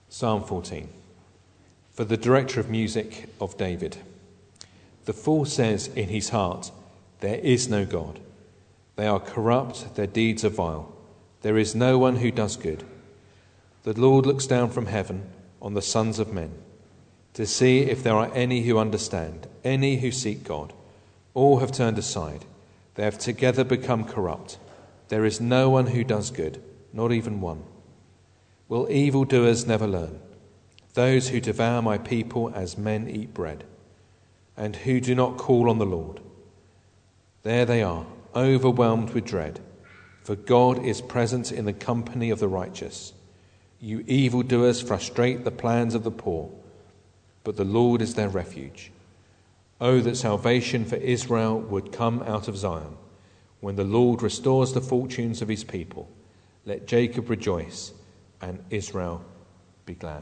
Psalm 14. For the director of music of David. The fool says in his heart, there is no God. They are corrupt, their deeds are vile. There is no one who does good. The Lord looks down from heaven on the sons of men to see if there are any who understand, any who seek God. All have turned aside. They have together become corrupt. There is no one who does good, not even one. Will evildoers never learn? Those who devour my people as men eat bread, and who do not call on the Lord. There they are, overwhelmed with dread, for God is present in the company of the righteous. You evildoers frustrate the plans of the poor, but the Lord is their refuge. Oh, that salvation for Israel would come out of Zion. When the Lord restores the fortunes of his people, let Jacob rejoice and Israel be glad.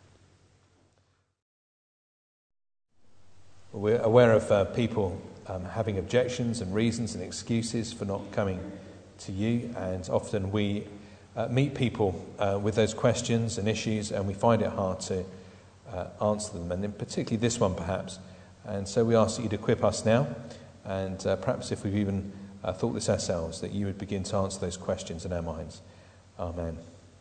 We're aware of people having objections and reasons and excuses for not coming to you, and often we meet people with those questions and issues, and we find it hard to answer them, and in particularly this one perhaps. And so we ask that you'd equip us now, and perhaps if we've even thought this ourselves, that you would begin to answer those questions in our minds. Amen.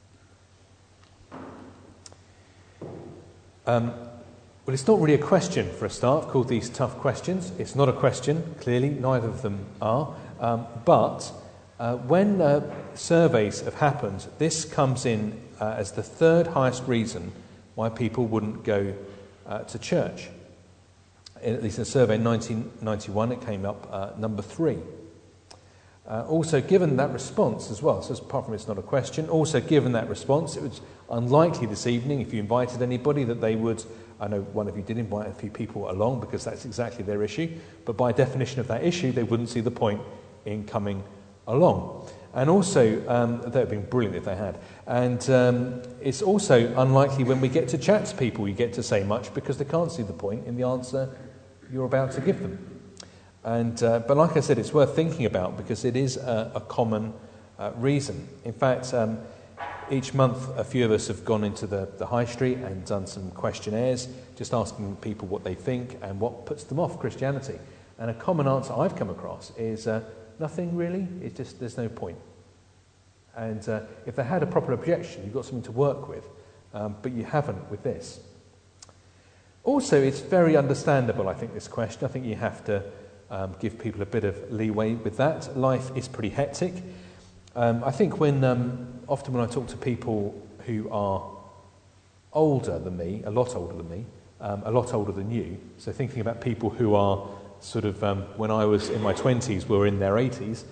Well, it's not really a question for a start, called these tough questions. It's not a question, clearly, neither of them are. But when surveys have happened, this comes in as the third highest reason why people wouldn't go to church. At least in a survey in 1991, it came up number 3. Also, given that response as well, so apart from it's not a question, also given that response, it was unlikely this evening, if you invited anybody, that they would, I know one of you did invite a few people along because that's exactly their issue, but by definition of that issue, they wouldn't see the point in coming along. And also, that would have been brilliant if they had. And it's also unlikely when we get to chat to people, you get to say much because they can't see the point in the answer you're about to give them. And but like I said, it's worth thinking about because it is a common reason. In fact, each month a few of us have gone into the high street and done some questionnaires, just asking people what they think and what puts them off Christianity. And a common answer I've come across is nothing really. It's just there's no point. And if they had a proper objection, you've got something to work with, but you haven't with this. Also, it's very understandable, I think, this question. I think you have to give people a bit of leeway with that. Life is pretty hectic. I think often when I talk to people who are older than me, a lot older than me, a lot older than you, so thinking about people who are sort of, when I was in my 20s, were in their 80s,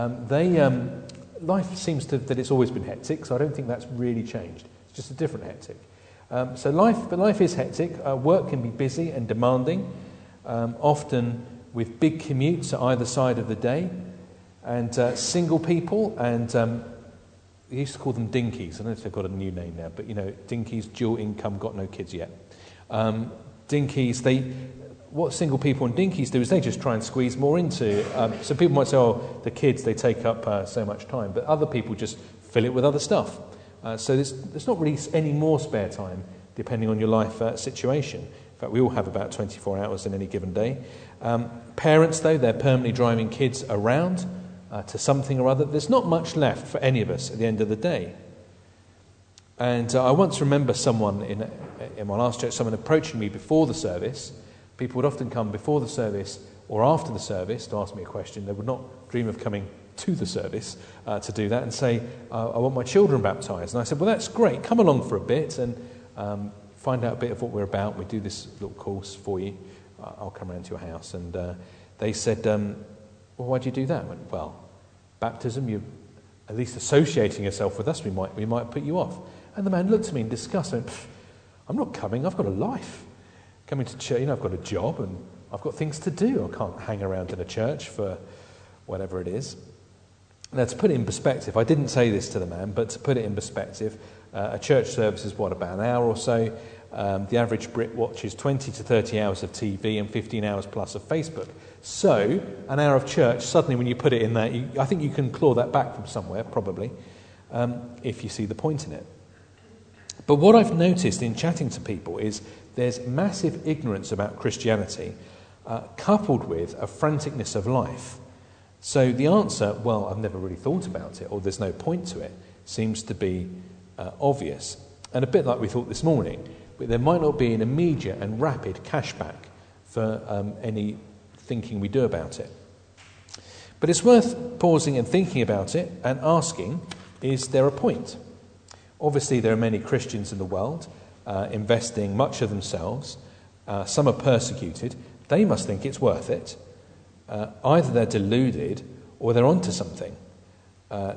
life seems that it's always been hectic, so I don't think that's really changed. It's just a different hectic. But life is hectic. Work can be busy and demanding, often with big commutes at either side of the day, and single people, and they used to call them dinkies. I don't know if they've got a new name now, but dinkies, dual income, got no kids yet. Dinkies, what single people and dinkies do is they just try and squeeze more into. So people might say, oh, the kids, they take up so much time, but other people just fill it with other stuff. So there's not really any more spare time depending on your life situation. In fact, we all have about 24 hours in any given day. Parents, though, they're permanently driving kids around to something or other. There's not much left for any of us at the end of the day. And I once remember someone in my last church, someone approaching me before the service. People would often come before the service or after the service to ask me a question. They would not dream of coming to the service to do that and say, I want my children baptised. And I said, well, that's great. Come along for a bit and find out a bit of what we're about. We do this little course for you. I'll come around to your house. And they said, well, why'd you do that? I went, well, baptism, you're at least associating yourself with us. We might put you off. And the man looked at me in disgust and went, I'm not coming. I've got a life. Coming to church, I've got a job and I've got things to do. I can't hang around in a church for whatever it is. Now, to put it in perspective, I didn't say this to the man, but to put it in perspective, a church service is about an hour or so. The average Brit watches 20 to 30 hours of TV and 15 hours plus of Facebook. So, an hour of church, suddenly when you put it in that, I think you can claw that back from somewhere, probably, if you see the point in it. But what I've noticed in chatting to people is there's massive ignorance about Christianity, coupled with a franticness of life. So the answer, well, I've never really thought about it, or there's no point to it, seems to be obvious. And a bit like we thought this morning, but there might not be an immediate and rapid cashback for any thinking we do about it. But it's worth pausing and thinking about it and asking, is there a point? Obviously, there are many Christians in the world investing much of themselves. Some are persecuted. They must think it's worth it. Either they're deluded or they're onto something. And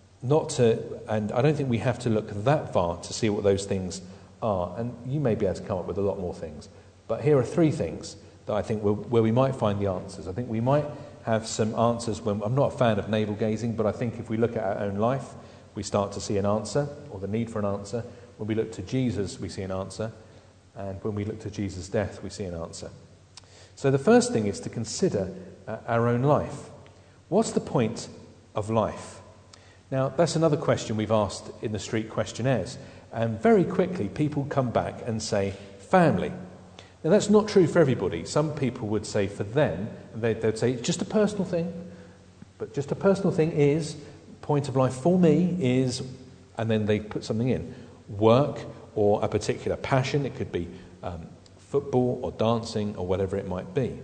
I don't think we have to look that far to see what those things are. And you may be able to come up with a lot more things. But here are 3 things that I think where we might find the answers. I think we might have some answers when I'm not a fan of navel gazing, but I think if we look at our own life, we start to see an answer, or the need for an answer. When we look to Jesus, we see an answer. And when we look to Jesus' death, we see an answer. So the first thing is to consider our own life. What's the point of life? Now, that's another question we've asked in the street questionnaires. And very quickly, people come back and say, family. Now, that's not true for everybody. Some people would say for them, they'd say, it's just a personal thing. But just a personal thing is, point of life for me is, and then they put something in. Work or a particular passion. It could be football or dancing or whatever it might be.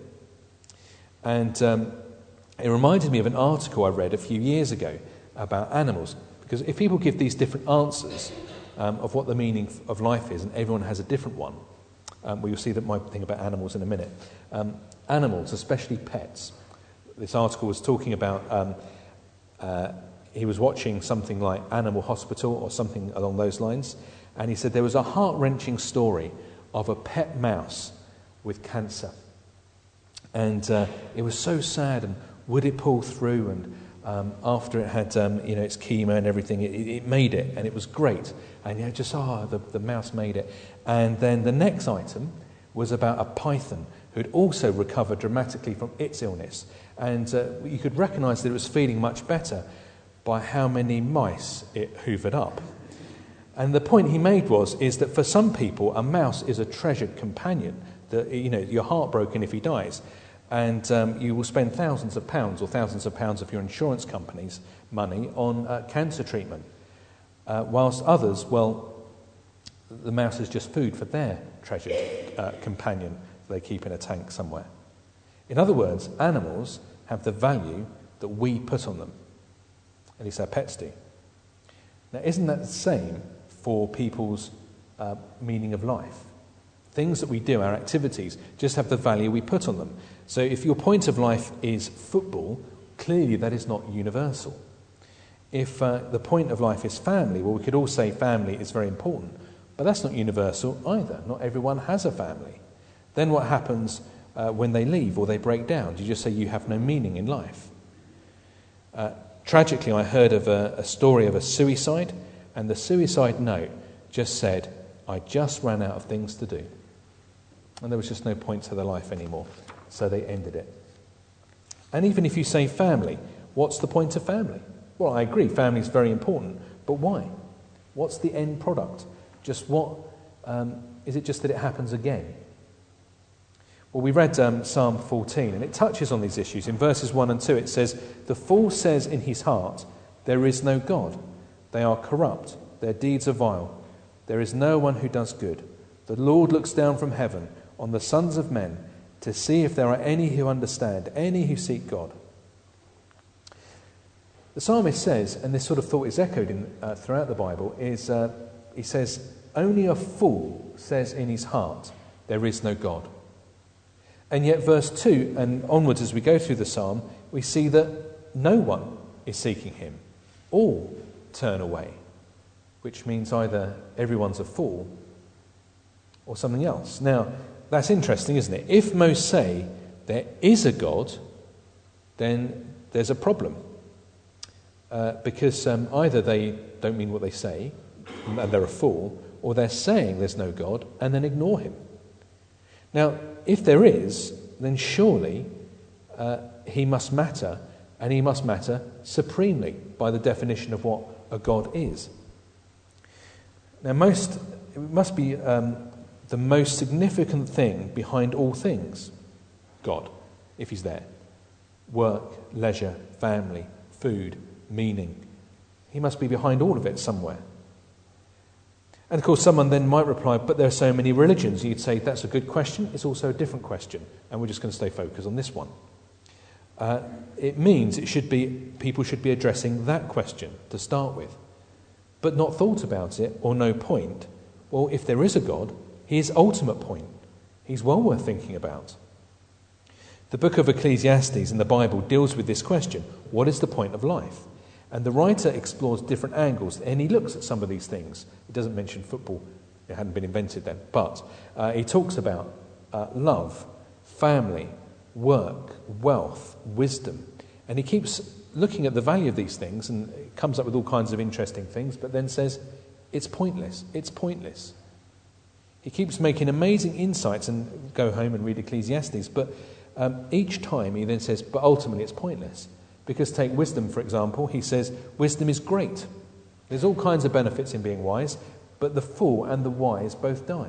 And it reminded me of an article I read a few years ago about animals. Because if people give these different answers of what the meaning of life is, and everyone has a different one, you'll see that my thing about animals in a minute. Animals, especially pets. This article was talking about, he was watching something like Animal Hospital or something along those lines, and he said there was a heart-wrenching story of a pet mouse with cancer. And it was so sad, and would it pull through? And after it had its chemo and everything, it made it, and it was great. And the mouse made it. And then the next item was about a python who had also recovered dramatically from its illness. And you could recognise that it was feeling much better by how many mice it hoovered up. And the point he made is that for some people, a mouse is a treasured companion. That you're heartbroken if he dies, and you will spend thousands of pounds or thousands of pounds of your insurance company's money on cancer treatment. Whilst others, the mouse is just food for their treasured companion they keep in a tank somewhere. In other words, animals have the value that we put on them. At least our pets do. Now, isn't that the same for people's meaning of life? Things that we do, our activities, just have the value we put on them. So if your point of life is football, clearly that is not universal. If the point of life is family, we could all say family is very important, but that's not universal either. Not everyone has a family. Then what happens when they leave or they break down? Do you just say you have no meaning in life? Tragically, I heard of a story of a suicide, and the suicide note just said, I just ran out of things to do. And there was just no point to their life anymore, so they ended it. And even if you say family, what's the point of family? Well, I agree, family is very important, but why? What's the end product? Just what? Is it just that it happens again? Well, we read Psalm 14, and it touches on these issues. In verses 1 and 2, it says, the fool says in his heart, there is no God. They are corrupt. Their deeds are vile. There is no one who does good. The Lord looks down from heaven on the sons of men to see if there are any who understand, any who seek God. The psalmist says, and this sort of thought is echoed throughout the Bible, is he says, only a fool says in his heart, there is no God. And yet verse 2 and onwards as we go through the psalm, we see that no one is seeking him. All turn away, which means either everyone's a fool or something else. Now, that's interesting, isn't it? If most say there is a God, then there's a problem. Because either they don't mean what they say, and they're a fool, or they're saying there's no God and then ignore him. Now, if there is, then surely he must matter, and he must matter supremely by the definition of what a God is. Now, most it must be the most significant thing behind all things. God, if he's there. Work, leisure, family, food, meaning. He must be behind all of it somewhere. And of course someone then might reply, but there are so many religions. You'd say, that's a good question. It's also a different question. And we're just going to stay focused on this one. It means people should be addressing that question to start with, but not thought about it or no point. Well, if there is a God, his ultimate point, he's well worth thinking about. The book of Ecclesiastes in the Bible deals with this question. What is the point of life? And the writer explores different angles, and he looks at some of these things. He doesn't mention football. It hadn't been invented then. But he talks about love, family, work, wealth, wisdom. And he keeps looking at the value of these things and comes up with all kinds of interesting things, but then says, it's pointless. It's pointless. He keeps making amazing insights, and go home and read Ecclesiastes, but each time he then says, but ultimately it's pointless. Because take wisdom, for example, he says, wisdom is great. There's all kinds of benefits in being wise, but the fool and the wise both die.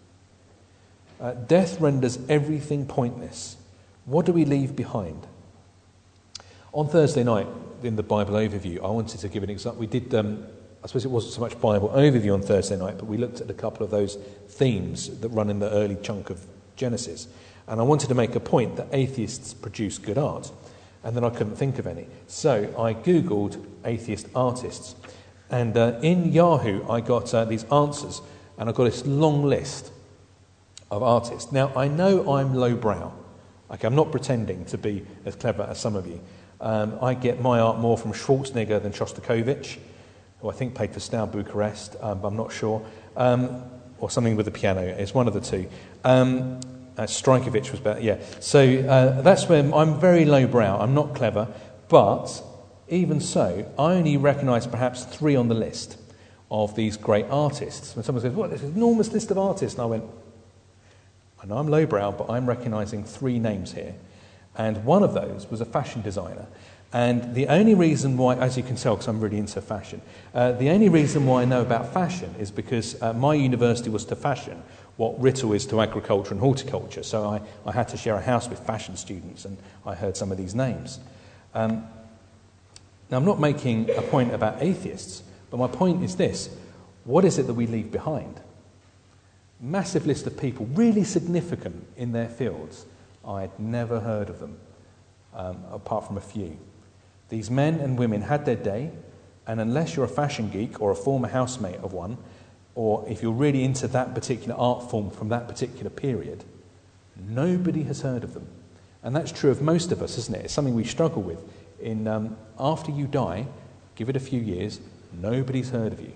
Death renders everything pointless. What do we leave behind? On Thursday night, in the Bible overview, I wanted to give an example. We did, I suppose it wasn't so much Bible overview on Thursday night, but we looked at a couple of those themes that run in the early chunk of Genesis. And I wanted to make a point that atheists produce good art. And then I couldn't think of any. So I Googled atheist artists. And in Yahoo, I got these answers. And I got this long list of artists. Now, I know I'm lowbrow. Okay, I'm not pretending to be as clever as some of you. I get my art more from Schwarzenegger than Shostakovich, who I think played for Steaua Bucharest, but I'm not sure. Or something with the piano. It's one of the two. Strajkovic was better, yeah. So that's when I'm very lowbrow. I'm not clever, but even so, I only recognise perhaps 3 on the list of these great artists. When someone says, "What? This enormous list of artists," and I went, "I know I'm lowbrow, but I'm recognising 3 names here," and one of those was a fashion designer. And the only reason why, as you can tell, because I'm really into fashion, the only reason why I know about fashion is because my university was to fashion what Writtle is to agriculture and horticulture. So I had to share a house with fashion students, and I heard some of these names. Now, I'm not making a point about atheists, but my point is this. What is it that we leave behind? Massive list of people, really significant in their fields. I'd never heard of them, apart from a few. These men and women had their day, and unless you're a fashion geek or a former housemate of one, or if you're really into that particular art form from that particular period, nobody has heard of them. And that's true of most of us, isn't it? It's something we struggle with. After you die, give it a few years, nobody's heard of you.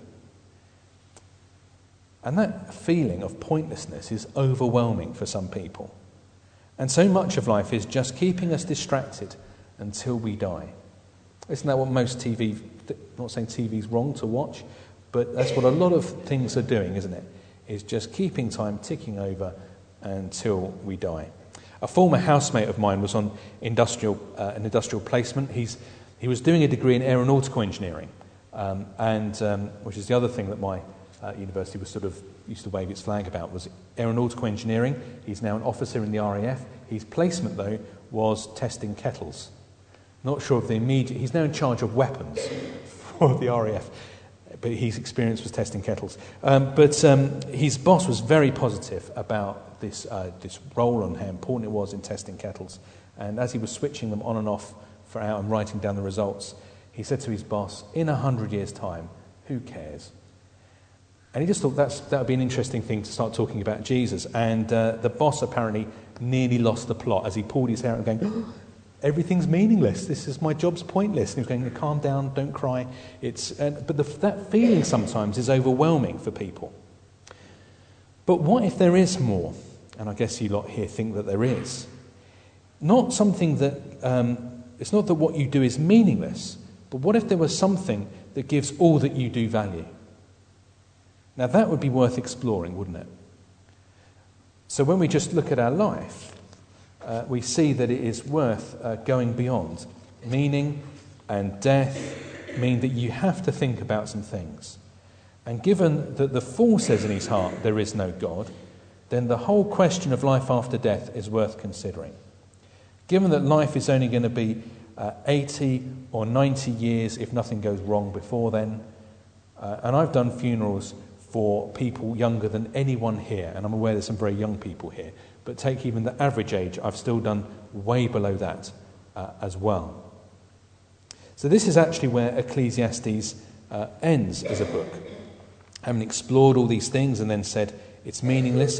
And that feeling of pointlessness is overwhelming for some people. And so much of life is just keeping us distracted until we die. Isn't that what most TV, I'm not saying TV's wrong to watch, but that's what a lot of things are doing, isn't it? Is just keeping time ticking over until we die. A former housemate of mine was on an industrial placement. He was doing a degree in aeronautical engineering, which is the other thing that my university was sort of used to wave its flag about, was aeronautical engineering. He's now an officer in the RAF. His placement, though, was testing kettles. Not sure of the immediate... He's now in charge of weapons for the RAF, but his experience was testing kettles. But his boss was very positive about this role and how important it was in testing kettles. And as he was switching them on and off for an hour and writing down the results, he said to his boss, in 100 years' time, who cares? And he just thought that would be an interesting thing to start talking about Jesus. And the boss apparently nearly lost the plot as he pulled his hair out and going, everything's meaningless. My job's pointless. And he was going, calm down, don't cry. That feeling sometimes is overwhelming for people. But what if there is more? And I guess you lot here think that there is. Not something that, it's not that what you do is meaningless, but what if there was something that gives all that you do value? Now that would be worth exploring, wouldn't it? So when we just look at our life, we see that it is worth going beyond. Meaning and death mean that you have to think about some things. And given that the fool says in his heart there is no God, then the whole question of life after death is worth considering. Given that life is only going to be 80 or 90 years if nothing goes wrong before then, and I've done funerals for people younger than anyone here, and I'm aware there's some very young people here, but take even the average age, I've still done way below that as well. So this is actually where Ecclesiastes ends as a book. Having explored all these things and then said, it's meaningless,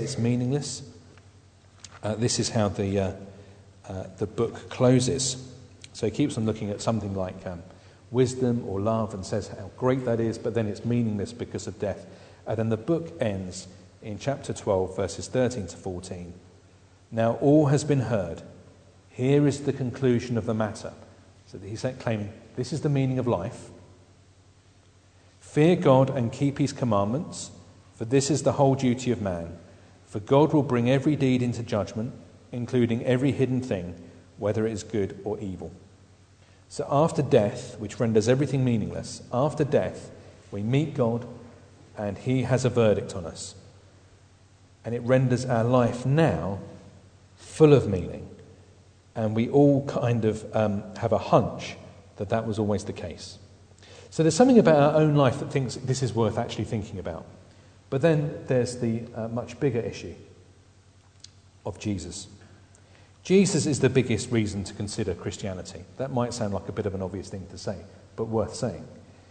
this is how the book closes. So he keeps on looking at something like wisdom or love and says how great that is, but then it's meaningless because of death. And then the book ends in chapter 12, verses 13 to 14. Now all has been heard. Here is the conclusion of the matter. So he's claiming this is the meaning of life. Fear God and keep his commandments, for this is the whole duty of man. For God will bring every deed into judgment, including every hidden thing, whether it is good or evil. So after death, which renders everything meaningless, after death we meet God and he has a verdict on us. And it renders our life now full of meaning. And we all kind of have a hunch that that was always the case. So there's something about our own life that thinks this is worth actually thinking about. But then there's the much bigger issue of Jesus. Jesus is the biggest reason to consider Christianity. That might sound like a bit of an obvious thing to say, but worth saying.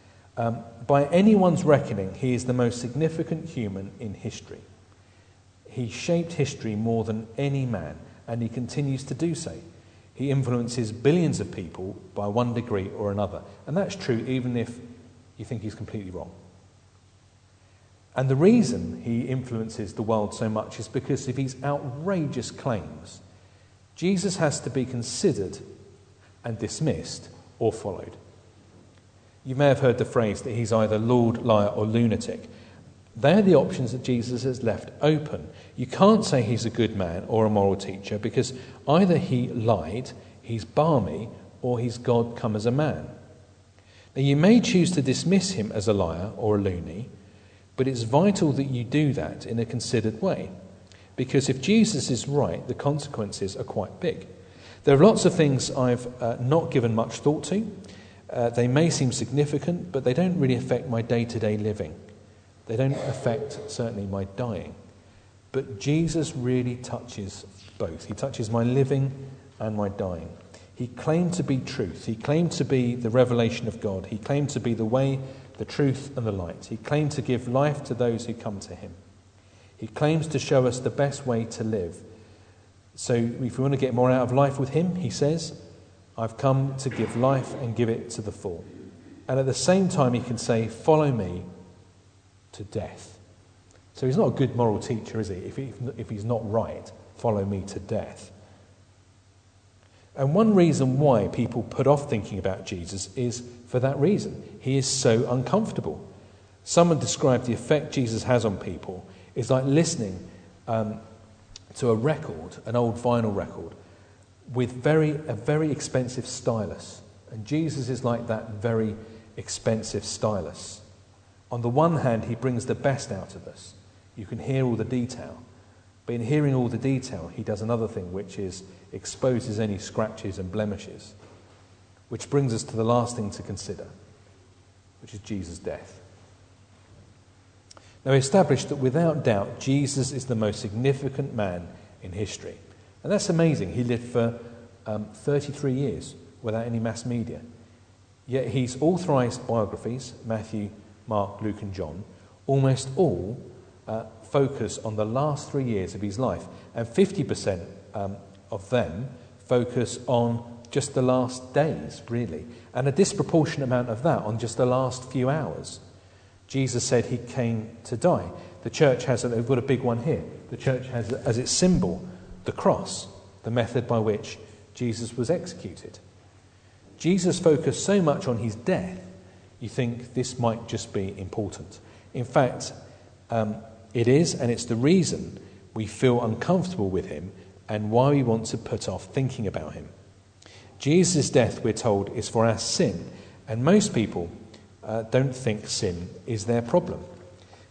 By anyone's reckoning, he is the most significant human in history. He shaped history more than any man, and he continues to do so. He influences billions of people by one degree or another. And that's true even if you think he's completely wrong. And the reason he influences the world so much is because of his outrageous claims. Jesus has to be considered and dismissed or followed. You may have heard the phrase that he's either Lord, liar or lunatic. They're the options that Jesus has left open. You can't say he's a good man or a moral teacher because either he lied, he's balmy, or he's God come as a man. Now you may choose to dismiss him as a liar or a loony, but it's vital that you do that in a considered way. Because if Jesus is right, the consequences are quite big. There are lots of things I've not given much thought to. They may seem significant, but they don't really affect my day-to-day living. They don't affect, certainly, my dying. But Jesus really touches both. He touches my living and my dying. He claimed to be truth. He claimed to be the revelation of God. He claimed to be the way, the truth, and the light. He claimed to give life to those who come to him. He claims to show us the best way to live. So if we want to get more out of life with him, he says, I've come to give life and give it to the full. And at the same time, he can say, follow me to death. So he's not a good moral teacher, is he? If he's not right, follow me to death. And one reason why people put off thinking about Jesus is for that reason. He is so uncomfortable. Someone described the effect Jesus has on people is like listening to a record, an old vinyl record, with a very expensive stylus. And Jesus is like that very expensive stylus. On the one hand, he brings the best out of us. You can hear all the detail. But in hearing all the detail, he does another thing, which is exposes any scratches and blemishes. Which brings us to the last thing to consider, which is Jesus' death. Now, we established that without doubt, Jesus is the most significant man in history. And that's amazing. He lived for 33 years without any mass media. Yet his authorised biographies, Matthew, Mark, Luke and John, almost all focus on the last 3 years of his life. And 50% of them focus on just the last days, really. And a disproportionate amount of that on just the last few hours. Jesus said he came to die. The church they've got a big one here. The church has as its symbol the cross, the method by which Jesus was executed. Jesus focused so much on his death, you think this might just be important. In fact, it is, and it's the reason we feel uncomfortable with him and why we want to put off thinking about him. Jesus' death, we're told, is for our sin, and most people don't think sin is their problem.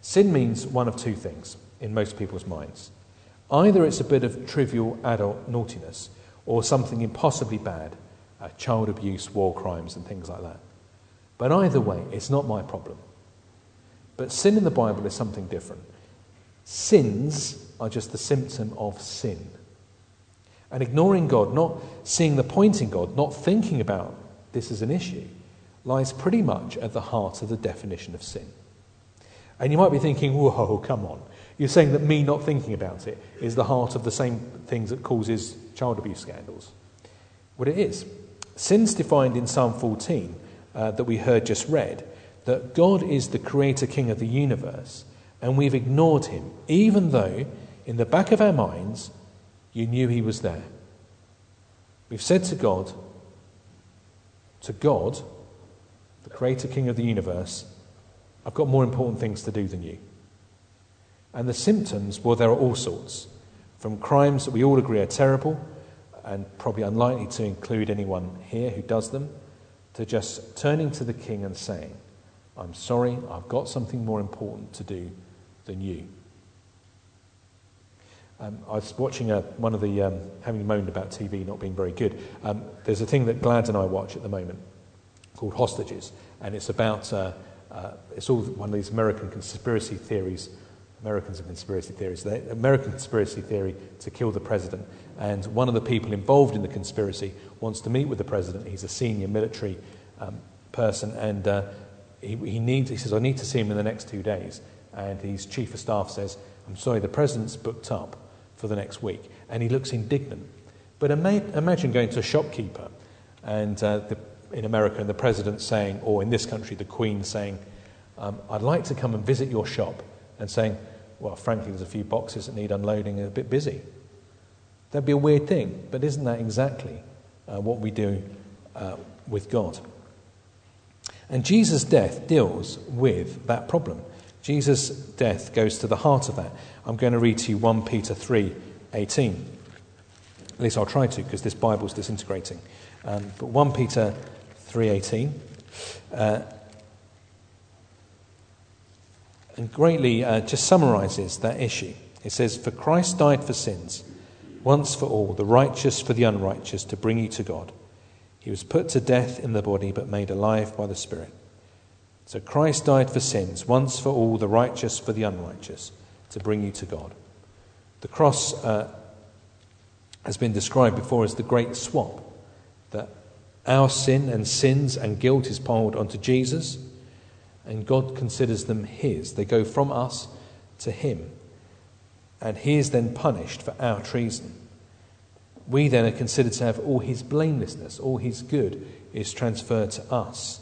Sin means one of two things in most people's minds. Either it's a bit of trivial adult naughtiness or something impossibly bad, child abuse, war crimes and things like that. But either way, it's not my problem. But sin in the Bible is something different. Sins are just the symptom of sin. And ignoring God, not seeing the point in God, not thinking about this as an issue, lies pretty much at the heart of the definition of sin. And you might be thinking, whoa, come on. You're saying that me not thinking about it is the heart of the same things that causes child abuse scandals. Well, it is. Sin's defined in Psalm 14 that we heard just read, that God is the creator king of the universe, and we've ignored him, even though in the back of our minds you knew he was there. We've said to God, the creator king of the universe, I've got more important things to do than you. And the symptoms, well, there are all sorts. From crimes that we all agree are terrible, and probably unlikely to include anyone here who does them, to just turning to the king and saying, I'm sorry, I've got something more important to do than you. I was watching one of the, having moaned about TV not being very good, there's a thing that Glad and I watch at the moment called Hostages, and it's about, it's all one of these American conspiracy theories. Americans and conspiracy theories. The American conspiracy theory to kill the president. And one of the people involved in the conspiracy wants to meet with the president. He's a senior military person, and he says, I need to see him in the next 2 days. And his chief of staff says, I'm sorry, the president's booked up for the next week. And he looks indignant. But imagine going to a shopkeeper and in America, the president saying, or in this country, the Queen saying, I'd like to come and visit your shop, and saying, well, frankly, there's a few boxes that need unloading and a bit busy. That'd be a weird thing, but isn't that exactly what we do with God? And Jesus' death deals with that problem. Jesus' death goes to the heart of that. I'm going to read to you 1 Peter 3:18. At least I'll try to, because this Bible's disintegrating. But 1 Peter 3:18 and greatly just summarises that issue. It says, for Christ died for sins, once for all, the righteous for the unrighteous, to bring you to God. He was put to death in the body, but made alive by the Spirit. So Christ died for sins, once for all, the righteous for the unrighteous, to bring you to God. The cross has been described before as the great swap, that our sin and sins and guilt is piled onto Jesus, and God considers them his. They go from us to him, and he is then punished for our treason. We then are considered to have all his blamelessness, all his good is transferred to us.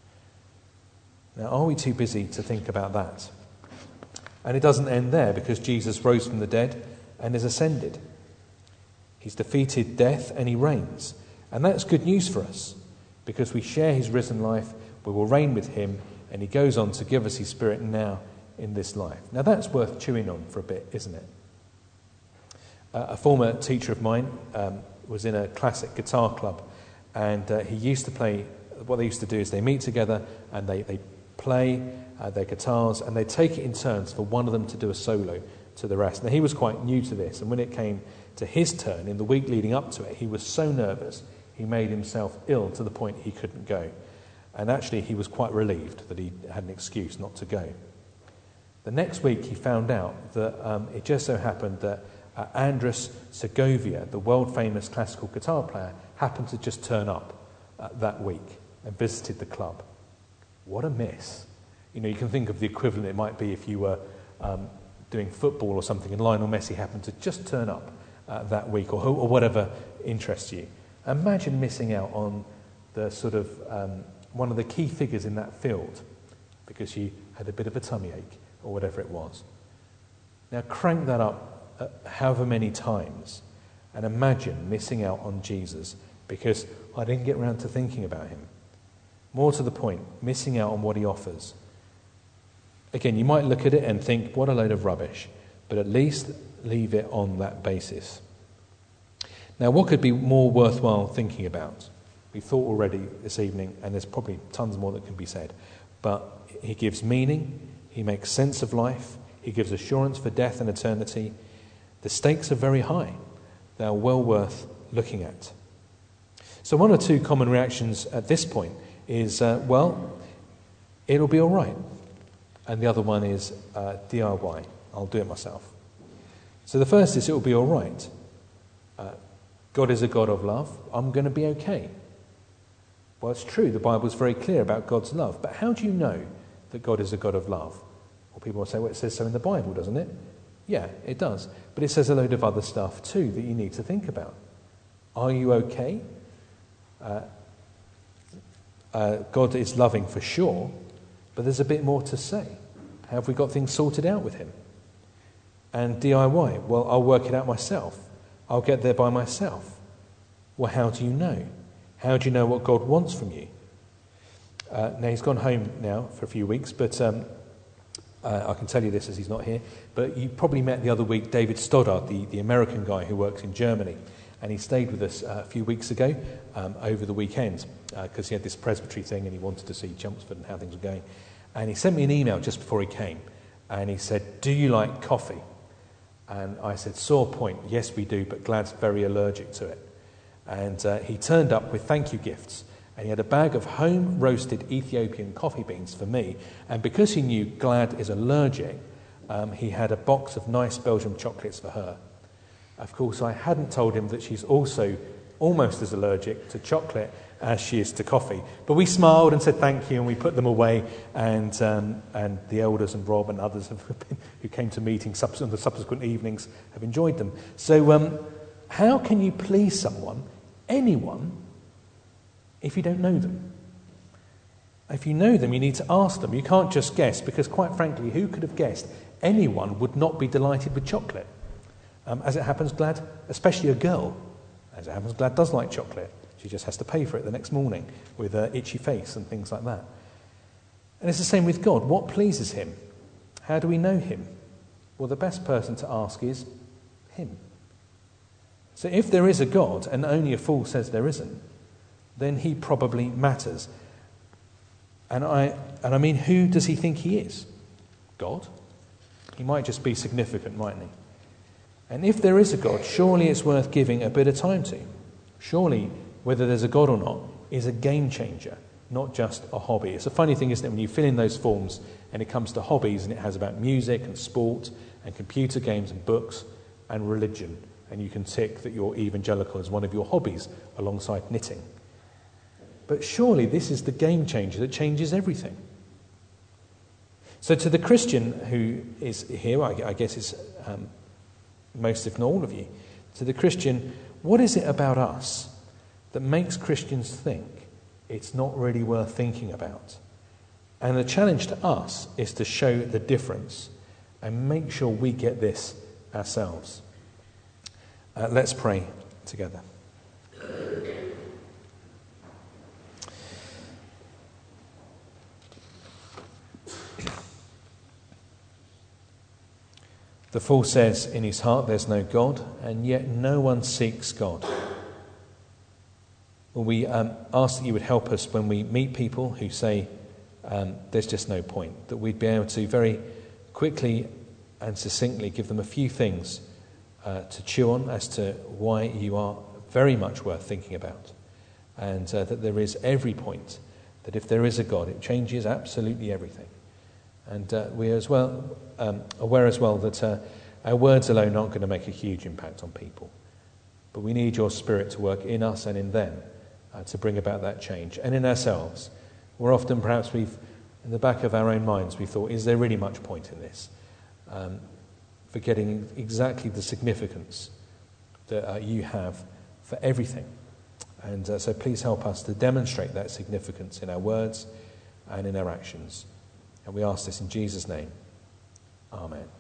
Now, are we too busy to think about that? And it doesn't end there, because Jesus rose from the dead and is ascended. He's defeated death and he reigns. And that's good news for us, because we share his risen life, we will reign with him, and he goes on to give us his Spirit now in this life. Now that's worth chewing on for a bit, isn't it? A former teacher of mine was in a classic guitar club, and he used to play, what they used to do is they meet together and they play their guitars, and they take it in turns for one of them to do a solo to the rest. Now he was quite new to this, and when it came to his turn in the week leading up to it, he was so nervous he made himself ill to the point he couldn't go. And actually, he was quite relieved that he had an excuse not to go. The next week, he found out that it just so happened that Andrus Segovia, the world-famous classical guitar player, happened to just turn up that week and visited the club. What a miss. You know, you can think of the equivalent it might be if you were doing football or something and Lionel Messi happened to just turn up that week, or whatever interests you. Imagine missing out on the sort of one of the key figures in that field because you had a bit of a tummy ache or whatever it was. Now crank that up however many times and imagine missing out on Jesus because I didn't get around to thinking about him. More to the point, missing out on what he offers. Again, you might look at it and think, what a load of rubbish, but at least leave it on that basis. Now, what could be more worthwhile thinking about? We've thought already this evening, and there's probably tons more that can be said, but he gives meaning, He makes sense of life. He gives assurance for death and eternity. The stakes are very high. They are well worth looking at. So one or two common reactions at this point is, well, it'll be all right. And the other one is DIY. I'll do it myself. So the first is it'll be all right. God is a God of love. I'm going to be okay. Well, it's true. The Bible's very clear about God's love. But how do you know that God is a God of love? Well, people will say, well, it says so in the Bible, doesn't it? Yeah, it does. But it says a load of other stuff too that you need to think about. Are you okay? God is loving for sure, but there's a bit more to say. Have we got things sorted out with him? And DIY, well, I'll work it out myself. I'll get there by myself. Well, how do you know? How do you know what God wants from you? Now, he's gone home now for a few weeks, but I can tell you this as he's not here. But you probably met the other week David Stoddard, the American guy who works in Germany. And he stayed with us a few weeks ago over the weekend because he had this presbytery thing and he wanted to see Chelmsford and how things were going. And he sent me an email just before he came. And he said, do you like coffee? And I said, sore point, yes we do, but Glad's very allergic to it. And he turned up with thank you gifts. And he had a bag of home-roasted Ethiopian coffee beans for me. And because he knew Glad is allergic, he had a box of nice Belgian chocolates for her. Of course, I hadn't told him that she's also almost as allergic to chocolate as she is to coffee. But we smiled and said thank you, and we put them away. And the elders and Rob and others who came to meetings on the subsequent evenings have enjoyed them. So how can you please someone, anyone, if you don't know them? If you know them, you need to ask them. You can't just guess, because quite frankly, who could have guessed anyone would not be delighted with chocolate? As it happens, Glad, especially a girl, as it happens, Glad does like chocolate. She just has to pay for it the next morning with an itchy face and things like that. And it's the same with God. What pleases him? How do we know him? Well, the best person to ask is him. So if there is a God, and only a fool says there isn't, then he probably matters. And I mean, who does he think he is? God? He might just be significant, mightn't he? And if there is a God, surely it's worth giving a bit of time to. Surely, whether there's a God or not, is a game changer, not just a hobby. It's a funny thing, isn't it, when you fill in those forms and it comes to hobbies and it has about music and sport and computer games and books and religion, and you can tick that you're evangelical as one of your hobbies alongside knitting. But surely this is the game changer that changes everything. So to the Christian who is here, I guess it's most if not all of you, to the Christian, what is it about us that makes Christians think it's not really worth thinking about? And the challenge to us is to show the difference and make sure we get this ourselves. Let's pray together. The fool says in his heart there's no God, and yet no one seeks God. Well, we ask that you would help us when we meet people who say there's just no point, that we'd be able to very quickly and succinctly give them a few things to chew on as to why you are very much worth thinking about, and that there is every point, that if there is a God, it changes absolutely everything. And we are as well aware as well that our words alone aren't going to make a huge impact on people. But we need your Spirit to work in us and in them to bring about that change. And in ourselves, we're often perhaps in the back of our own minds, we thought, is there really much point in this? Forgetting exactly the significance that you have for everything. And so please help us to demonstrate that significance in our words and in our actions. And we ask this in Jesus' name. Amen.